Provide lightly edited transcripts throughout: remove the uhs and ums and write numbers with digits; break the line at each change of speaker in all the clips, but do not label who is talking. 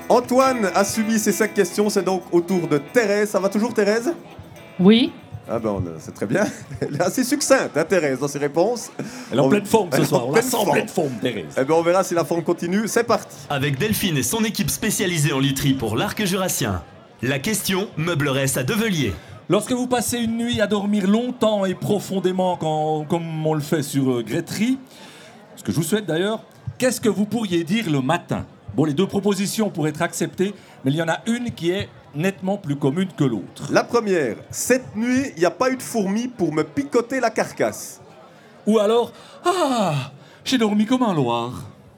Antoine a subi ces 5 questions, c'est donc au tour de Thérèse. Ça va toujours, Thérèse?
Oui.
Ah ben, c'est très bien. Elle est assez succincte, hein, Thérèse, dans ses réponses.
Elle est en pleine forme ce soir, on la
pleine
sent en
forme.
pleine forme, Thérèse.
Eh ben, on verra si la forme continue. C'est parti.
Avec Delphine et son équipe spécialisée en literie pour l'arc jurassien. La question meublerait sa Develier.
Lorsque vous passez une nuit à dormir longtemps et profondément, comme on le fait sur Grétry, ce que je vous souhaite d'ailleurs, qu'est-ce que vous pourriez dire le matin? Bon, les 2 propositions pourraient être acceptées, mais il y en a une qui est nettement plus commune que l'autre.
La première, cette nuit, il n'y a pas eu de fourmi pour me picoter la carcasse.
Ou alors, ah, j'ai dormi comme un Loir.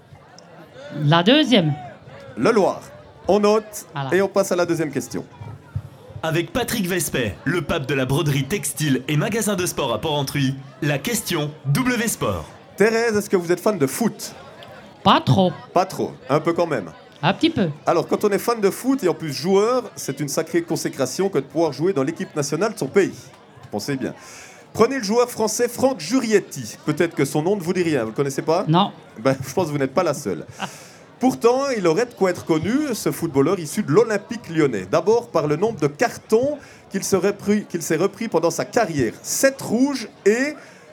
La deuxième.
Le Loir. On note
Voilà.
et on passe à la deuxième question.
Avec Patrick Vespet, le pape de la broderie textile et magasin de sport à Port-Entruy, la question W Sport.
Thérèse, est-ce que vous êtes fan de foot?
Pas trop.
Pas trop, un peu quand même.
Un petit peu.
Alors, quand on est fan de foot et en plus joueur, c'est une sacrée consécration que de pouvoir jouer dans l'équipe nationale de son pays. Pensez bien. Prenez le joueur français Franck Jurietti. Peut-être que son nom ne vous dit rien, vous le connaissez pas?
Non.
Ben, je pense que vous n'êtes pas la seule. Pourtant, il aurait de quoi être connu, ce footballeur issu de l'Olympique lyonnais. D'abord par le nombre de cartons qu'il s'est repris pendant sa carrière. 7 rouges et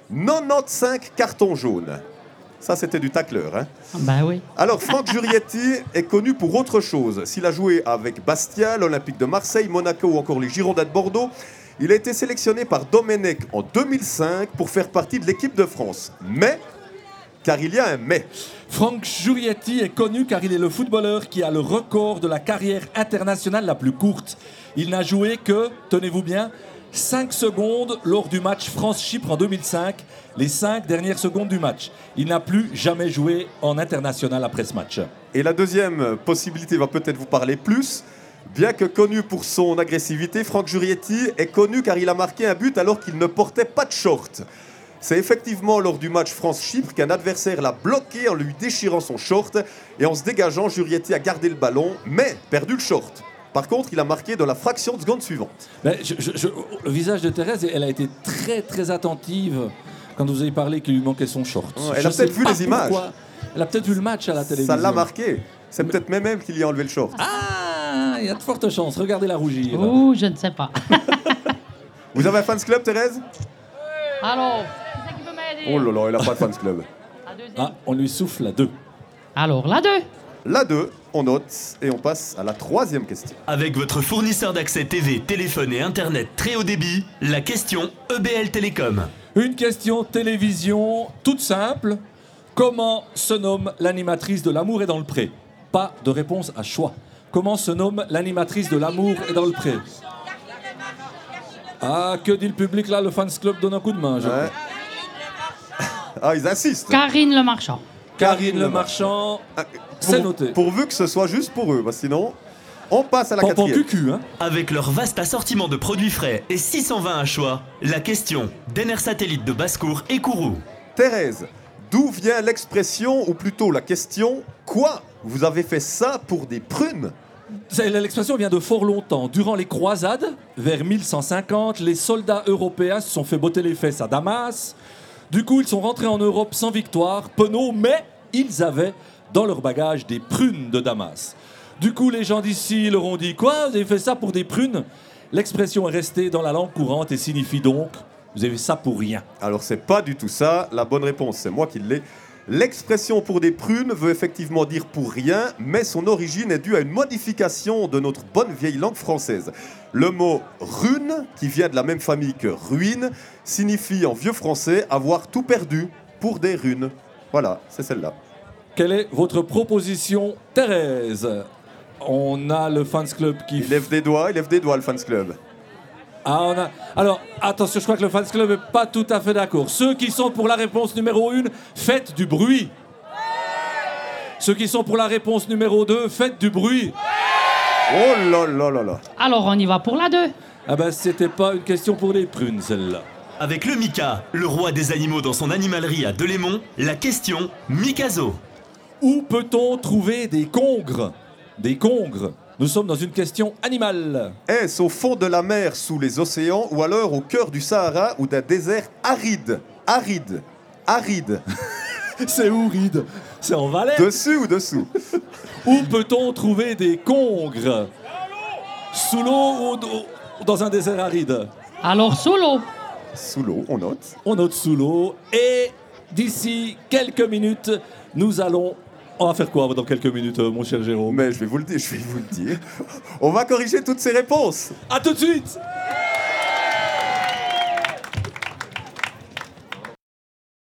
95 cartons jaunes. Ça, c'était du tacleur, hein.
Ben oui.
Alors, Franck Jurietti est connu pour autre chose. S'il a joué avec Bastia, l'Olympique de Marseille, Monaco ou encore les Girondins de Bordeaux, il a été sélectionné par Domenech en 2005 pour faire partie de l'équipe de France. Mais, car il y a un mais.
Franck Jurietti est connu car il est le footballeur qui a le record de la carrière internationale la plus courte. Il n'a joué que, tenez-vous bien, 5 secondes lors du match France-Chypre en 2005, les 5 dernières secondes du match. Il n'a plus jamais joué en international après ce match.
Et la deuxième possibilité va peut-être vous parler plus. Bien que connu pour son agressivité, Franck Jurietti est connu car il a marqué un but alors qu'il ne portait pas de short. C'est effectivement lors du match France-Chypre qu'un adversaire l'a bloqué en lui déchirant son short et en se dégageant, Jurietti a gardé le ballon, mais perdu le short. Par contre, il a marqué dans la fraction de seconde suivante.
Ben, le visage de Thérèse, elle a été très très attentive quand vous avez parlé qu'il lui manquait son short.
Elle
Je
a peut-être
sais
vu
pas
les images.
pourquoi. Elle a peut-être vu le match à la télévision.
Ça l'a marqué. C'est peut-être même elle qui lui a enlevé le short.
Ah, il y a de fortes chances. Regardez la rougir.
Ouh, je ne sais pas.
Vous avez un fans club, Thérèse?
Alors, qui c'est qui peut m'aider?
Oh là là, elle n'a pas de fans club.
La deuxième.
Ah, on lui souffle la 2.
Alors, la 2.
La 2, on note et on passe à la troisième question.
Avec votre fournisseur d'accès TV, téléphone et internet très haut débit, la question EBL Télécom.
Une question télévision toute simple. Comment se nomme l'animatrice de L'amour est dans le pré? Pas de réponse à choix. Comment se nomme l'animatrice de L'amour est dans le pré? Ah, que dit le public là? Le fans club donne un coup de main. je
Ouais.
crois.
Ah, ils insistent.
Karine Le Marchand.
Karine Le Marchand, c'est noté.
Pourvu que ce soit juste pour eux, parce que sinon, on passe à la
Pan
quatrième.
cucu, hein?
Avec leur vaste assortiment de produits frais et 620 à choix, la question d'Ener Satellite de Basse-Cour et Kourou.
Thérèse, d'où vient l'expression, ou plutôt la question, quoi? Vous avez fait ça pour des prunes?
L'expression vient de fort longtemps. Durant les croisades, vers 1150, les soldats européens se sont fait botter les fesses à Damas. Du coup, ils sont rentrés en Europe sans victoire, penauds, mais ils avaient dans leur bagage des prunes de Damas. Du coup, les gens d'ici leur ont dit « Quoi? Vous avez fait ça pour des prunes ?» L'expression est restée dans la langue courante et signifie donc « Vous avez fait ça pour rien ».
Alors, c'est pas du tout ça. La bonne réponse, c'est moi qui l'ai. L'expression pour des prunes veut effectivement dire pour rien, mais son origine est due à une modification de notre bonne vieille langue française. Le mot rune, qui vient de la même famille que ruine, signifie en vieux français avoir tout perdu pour des runes. Voilà, c'est celle-là.
Quelle est votre proposition, Thérèse? On a le fans club qui...
Il lève des doigts, le fans club.
Ah, on a... Alors, attention, je crois que le fans club n'est pas tout à fait d'accord. Ceux qui sont pour la réponse numéro 1, faites du bruit. Ceux qui sont pour la réponse numéro 2, faites du bruit.
Oh là là là là.
Alors, on y va pour la 2.
Ah ben, c'était pas une question pour les prunes, celle-là.
Avec le Mika, le roi des animaux dans son animalerie à Delémont, la question Mikazo.
Où peut-on trouver des congres? Des congres. Nous sommes dans une question animale.
Est-ce au fond de la mer, sous les océans, ou alors au cœur du Sahara ou d'un désert aride? Aride. Aride.
C'est où, Ride? C'est en Valais.
Dessus ou dessous?
Où peut-on trouver des congres? Sous l'eau ou dans un désert aride?
Alors, sous l'eau.
Sous l'eau, on note.
On note sous l'eau. Et d'ici quelques minutes, nous allons... On va faire quoi dans quelques minutes, mon cher Jérôme?
Mais je vais vous le dire, On va corriger toutes ces réponses.
À tout de suite.